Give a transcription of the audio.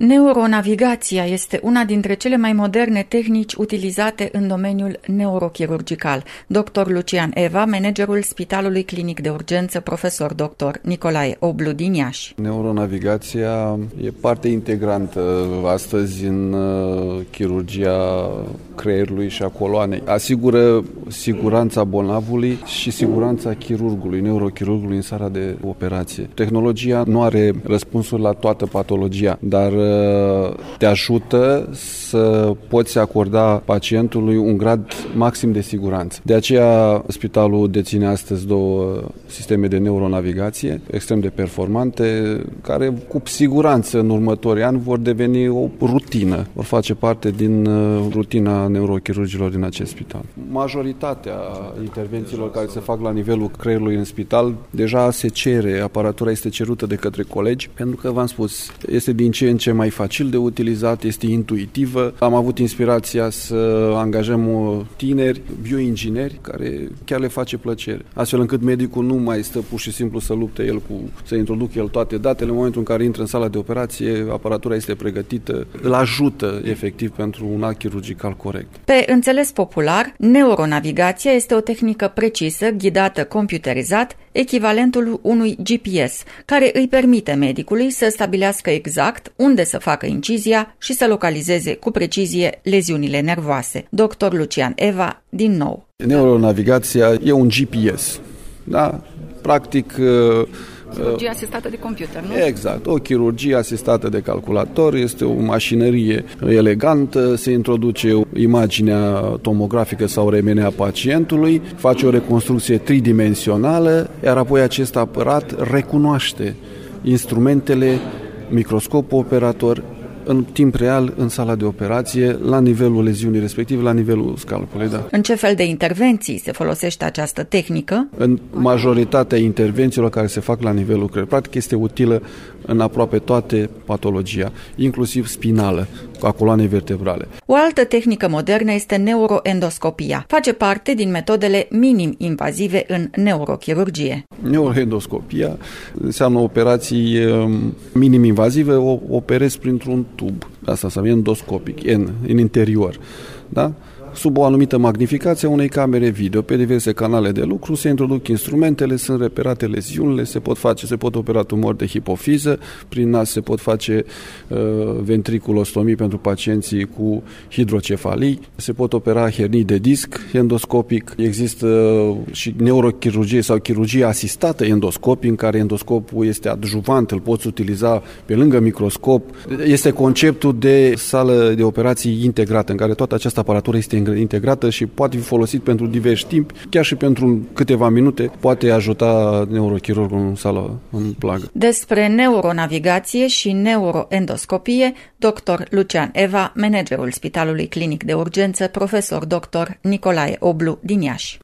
Neuronavigația este una dintre cele mai moderne tehnici utilizate în domeniul neurochirurgical. Dr. Lucian Eva, managerul Spitalului Clinic de Urgență, profesor dr. Nicolae Oblu din Iași. Neuronavigația e parte integrantă astăzi în chirurgia creierului și a coloanei. Asigură siguranța bolnavului și siguranța chirurgului, neurochirurgului în sala de operație. Tehnologia nu are răspunsuri la toată patologia, dar te ajută să poți acorda pacientului un grad maxim de siguranță. De aceea, spitalul deține astăzi două sisteme de neuronavigație extrem de performante, care cu siguranță în următorii ani vor deveni o rutină, vor face parte din rutina neurochirurgilor din acest spital. Majoritatea intervențiilor care se fac la nivelul creierului în spital deja se cere, aparatura este cerută de către colegi, pentru că, v-am spus, este din ce în ce mai facil de utilizat, este intuitivă. Am avut inspirația să angajăm tineri bioingineri care chiar le face plăcere, astfel încât medicul nu mai stă pur și simplu să lupte el să introducă el toate datele. În momentul în care intră în sala de operație, aparatura este pregătită, îl ajută efectiv pentru un act chirurgical corect. Pe înțeles popular, neuronavigația este o tehnică precisă, ghidată computerizat, echivalentul unui GPS, care îi permite medicului să stabilească exact unde să facă incizia și să localizeze cu precizie leziunile nervoase. Dr. Lucian Eva, din nou. Neuronavigația e un GPS. Da? Practic, chirurgie asistată de computer, nu? Exact. O chirurgie asistată de calculator este o mașinărie elegantă, se introduce imaginea tomografică sau RMN a pacientului, face o reconstrucție tridimensională, iar apoi acest aparat recunoaște instrumentele, microscopul operator, în timp real, în sala de operație, la nivelul leziunii respective, la nivelul scalpului. Da. În ce fel de intervenții se folosește această tehnică? În majoritatea intervențiilor care se fac la nivelul creierului. Practic este utilă în aproape toate patologia, inclusiv spinală, a coloanei vertebrale. O altă tehnică modernă este neuroendoscopia. Face parte din metodele minim-invazive în neurochirurgie. Neuroendoscopia înseamnă operații minim-invazive, o operezi printr-un tub. Asta înseamnă endoscopic, în interior. Da? Sub o anumită magnificație a unei camere video, pe diverse canale de lucru, se introduc instrumentele, sunt reperate leziunile, se pot opera tumori de hipofiză, prin nas se pot face ventriculostomii pentru pacienții cu hidrocefalii, se pot opera hernii de disc endoscopic, există și neurochirurgie sau chirurgie asistată endoscopic, în care endoscopul este adjuvant, îl poți utiliza pe lângă microscop. Este conceptul de sală de operații integrată, în care toată această aparatură este integrată și poate fi folosit pentru diversi timpi, chiar și pentru câteva minute, poate ajuta neurochirurgul în sală, în plagă. Despre neuronavigație și neuroendoscopie, dr. Lucian Eva, managerul Spitalului Clinic de Urgență, profesor dr. Nicolae Oblu din Iași.